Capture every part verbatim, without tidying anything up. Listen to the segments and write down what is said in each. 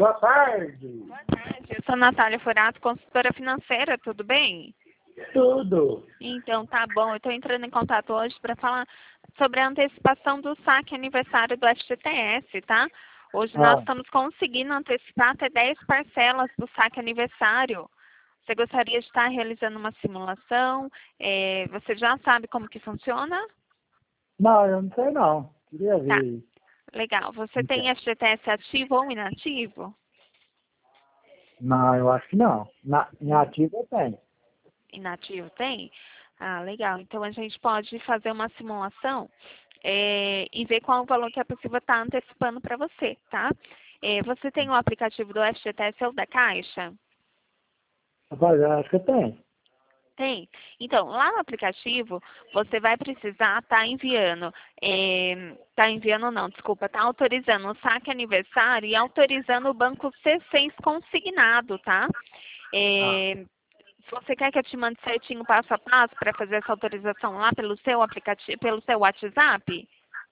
Boa tarde. Boa tarde, eu sou Natália Forato, consultora financeira, tudo bem? Tudo. Então, tá bom, eu estou entrando em contato hoje para falar sobre a antecipação do saque aniversário do F G T S, tá? Hoje nós Ah, estamos conseguindo antecipar até dez parcelas do saque aniversário. Você gostaria de estar realizando uma simulação? É, você já sabe como que funciona? não, eu não sei não. Queria Tá, ver. legal. Você tem Então, F G T S ativo ou inativo? não, eu acho que não. Na, em ativo eu tenho. Inativo tem? Ah, legal. Então a gente pode fazer uma simulação é, e ver qual o valor que a pessoa está antecipando para você, tá? É, você tem o aplicativo do F G T S ou da Caixa? Rapaz, eu acho que eu tenho. Tem. Então, lá no aplicativo, você vai precisar estar enviando, está enviando não, desculpa, está autorizando o saque aniversário e autorizando o banco C seis consignado, tá? Ah, É, se você quer que eu te mande certinho passo a passo para fazer essa autorização lá pelo seu aplicativo, pelo seu WhatsApp?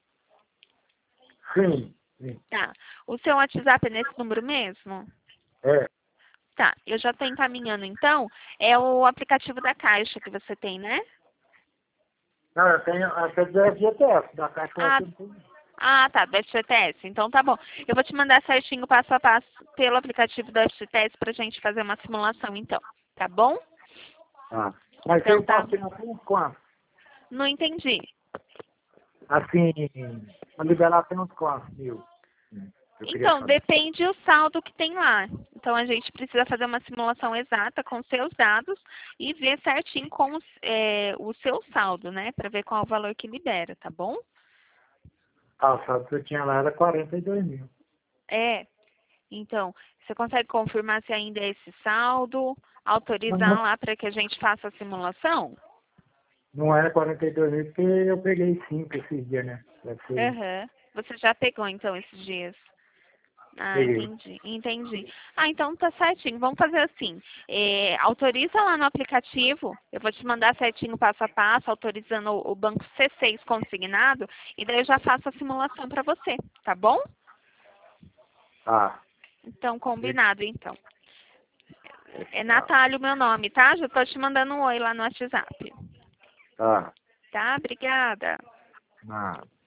sim, sim. Tá. O seu WhatsApp é nesse número mesmo? É. Tá. Eu já estou encaminhando então. É o aplicativo da Caixa que você tem, né? Não, eu tenho, acho que é do F G T S, da Caixa eu acho Ah, que eu não tenho. ah, tá, do F G T S. Então tá bom. Eu vou te mandar certinho passo a passo pelo aplicativo do F G T S pra gente fazer uma simulação então. Tá bom? Ah. Mas Então eu tá. posso ter assim quanto? Não entendi. Assim, pra liberar tem uns quantos mil? Hum, Eu queria Então, saber. depende o saldo que tem lá. Então, a gente precisa fazer uma simulação exata com seus dados e ver certinho com os, é, o seu saldo, né? Para ver qual é o valor que libera, tá bom? Ah, o saldo que eu tinha lá era quarenta e dois mil. É. Então, você consegue confirmar se ainda é esse saldo? Mas Autorizar não, lá para que a gente faça a simulação? não era quarenta e dois mil porque eu peguei cinco esses dias, né? Deve ser isso. Aham. Você já pegou, então, esses dias? Ah, Peguei. entendi, entendi. Ah, então tá certinho. Vamos fazer assim. É, autoriza lá no aplicativo. Eu vou te mandar certinho passo a passo, autorizando o, o banco C seis consignado, e daí eu já faço a simulação para você, tá bom? Ah, Então, combinado, então. É tá. Natália o meu nome, tá? Já tô te mandando um oi lá no WhatsApp. Tá. Tá? Obrigada. Nada.